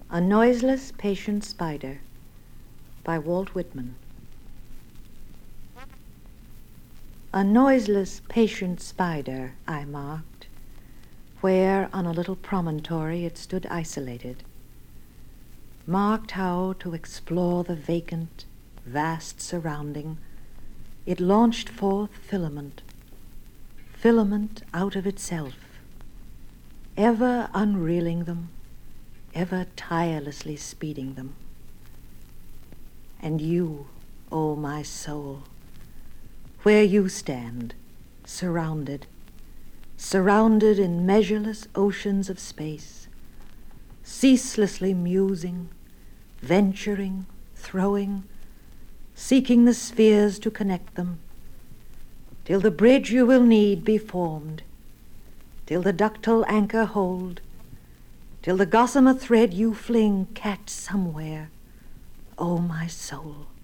A Noiseless, Patient Spider by Walt Whitman. A noiseless, patient spider I marked, where on a little promontory it stood isolated, marked how to explore the vacant, vast surrounding, it launched forth filament out of itself, ever unreeling them, ever tirelessly speeding them. And you, O my soul, where you stand, surrounded in measureless oceans of space, ceaselessly musing, venturing, throwing, seeking the spheres to connect them, till the bridge you will need be formed, till the ductile anchor hold, till the gossamer thread you fling catch somewhere, O my soul.